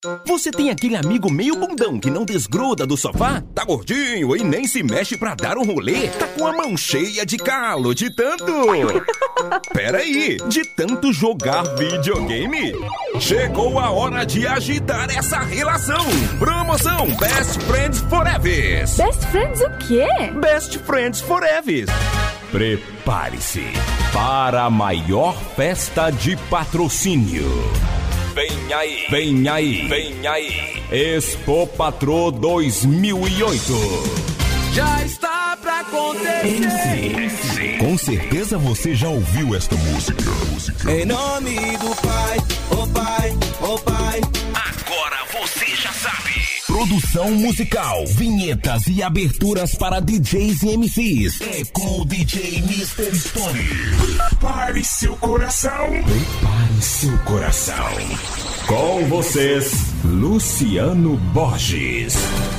Você tem aquele amigo meio bundão que não desgruda do sofá? Tá gordinho e nem se mexe pra dar um rolê? Tá com a mão cheia de calo de tanto... Peraí, de tanto jogar videogame? Chegou a hora de agitar essa relação. Promoção Best Friends Forever. Best Friends o quê? Best Friends Forever. Prepare-se para a maior festa de patrocínio. Vem aí, vem aí, vem aí. Expo Patrô 2008. Já está pra acontecer. Com certeza você já ouviu esta música. Em nome do Pai, oh Pai, oh Pai. Agora você já sabe. Produção musical, vinhetas e aberturas para DJs e MCs. É com o DJ Mr. Story. Prepare seu coração. Prepare seu coração. Com vocês, Luciano Borges.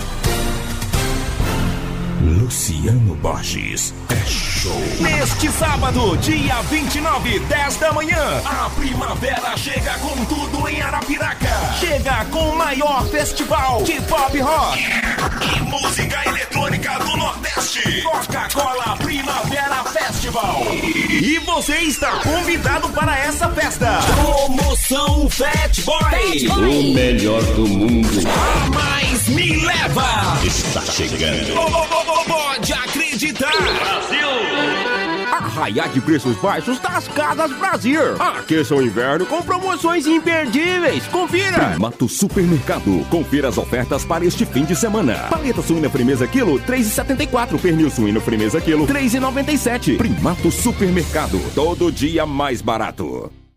Luciano Borges é show. Neste sábado, dia 29, 10 da manhã, a primavera chega com tudo em Arapiraca. Chega com o maior festival de pop rock e música eletrônica do Nordeste. Coca-Cola Primavera Festival. E você está convidado para essa festa. Promoção Fat Boy. O melhor do mundo. A Mais Me Leva está chegando. Pode acreditar! Brasil! Arraiá de preços baixos das Casas Brasil. Aqueça o inverno com promoções imperdíveis. Confira! Primato Supermercado. Confira as ofertas para este fim de semana. Paleta suína firmeza quilo, R$ 3,74. Pernil suíno firmeza quilo, R$ 3,97. Primato Supermercado. Todo dia mais barato.